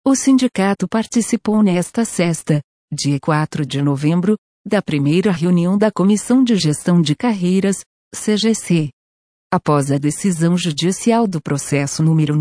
O sindicato participou nesta sexta, dia 4 de novembro, da primeira reunião da Comissão de Gestão de Carreiras, CGC. Após a decisão judicial do processo número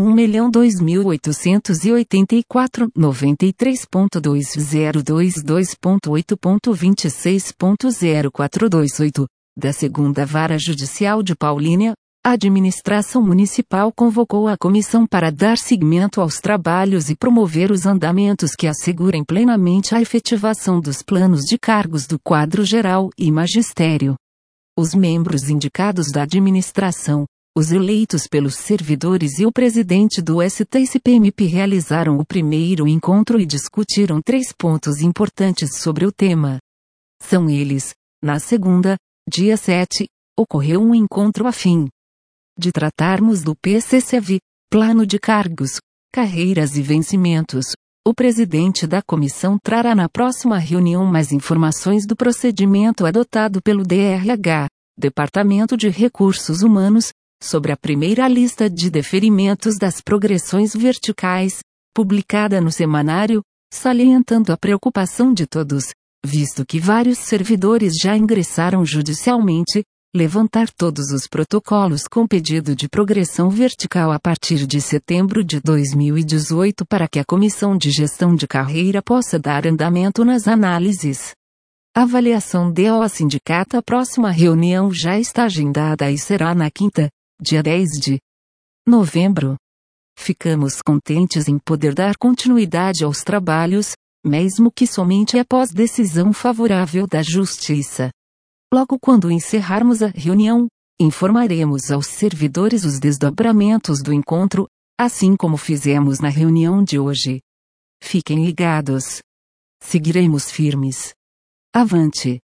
1.2884.93.2022.8.26.04228, da Segunda Vara Judicial de Paulínia, a administração municipal convocou a comissão para dar seguimento aos trabalhos e promover os andamentos que assegurem plenamente a efetivação dos planos de cargos do quadro geral e magistério. Os membros indicados da administração, os eleitos pelos servidores e o presidente do STSPMP realizaram o primeiro encontro e discutiram 3 pontos importantes sobre o tema. São eles: na segunda, dia 7, ocorreu um encontro a fim de tratarmos do PCCV, Plano de Cargos, Carreiras e Vencimentos. O presidente da comissão trará na próxima reunião mais informações do procedimento adotado pelo DRH, Departamento de Recursos Humanos, sobre a primeira lista de deferimentos das progressões verticais, publicada no semanário, salientando a preocupação de todos, visto que vários servidores já ingressaram judicialmente, levantar todos os protocolos com pedido de progressão vertical a partir de setembro de 2018 para que a Comissão de Gestão de Carreira possa dar andamento nas análises. Avaliação do sindicato. A próxima reunião já está agendada e será na quinta, dia 10 de novembro. Ficamos contentes em poder dar continuidade aos trabalhos, mesmo que somente após decisão favorável da Justiça. Logo quando encerrarmos a reunião, informaremos aos servidores os desdobramentos do encontro, assim como fizemos na reunião de hoje. Fiquem ligados. Seguiremos firmes. Avante!